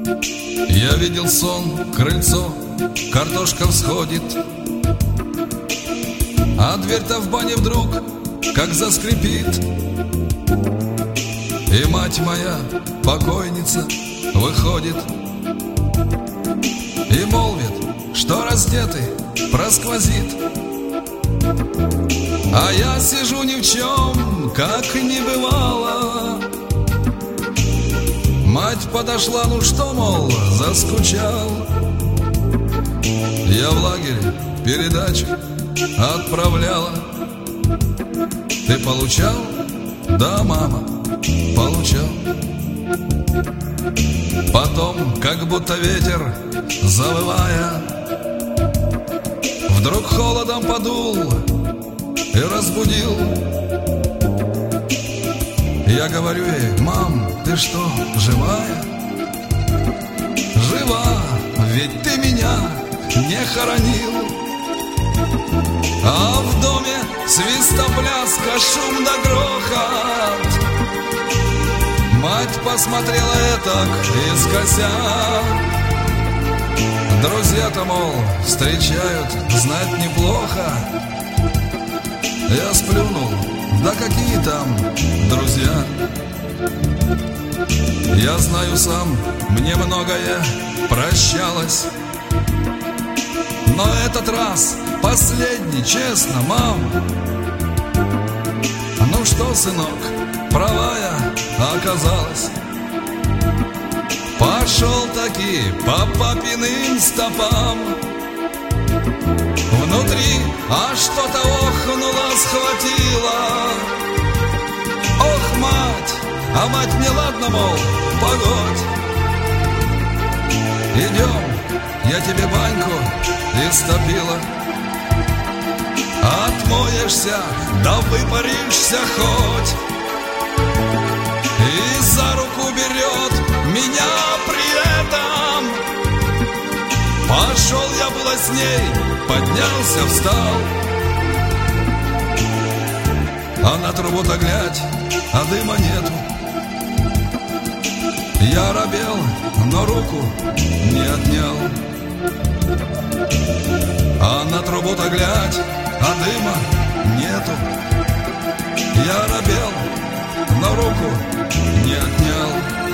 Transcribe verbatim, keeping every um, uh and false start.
Я видел сон, крыльцо, картошка всходит, а дверь-то в бане вдруг как заскрипит. И мать моя, покойница, выходит и молвит, что раздетый просквозит. А я сижу ни в чем, как не бывало. Мать подошла, ну что, мол, заскучал. Я в лагере передачу отправляла. Ты получал? Да, мама, получал. Потом, как будто ветер, завывая, вдруг холодом подул и разбудил. Я говорю ей: мам, ты что, живая? Жива, ведь ты меня не хоронил. А в доме свистопляска, шум да грохот. Мать посмотрела этак искося. Друзья-то, мол, встречают, знать неплохо. Я сплюнул: да какие там друзья? Я знаю сам, мне многое прощалось, но этот раз последний, честно, мам. Ну что, сынок, права я оказалась. Пошел таки по папиным стопам. Внутри аж что-то охнуло, схватило. Ох, мать, а мать мне: ладно, мол, погодь. Идем, я тебе баньку истопила. Отмоешься, да выпаришься хоть. И за руку берет меня при этом. Пошел я было с ней, поднялся, встал. А на трубу-то глядь, а дыма нету. Я робел, но руку не отнял. А на трубу-то глядь, а дыма нету. Я робел, но руку не отнял.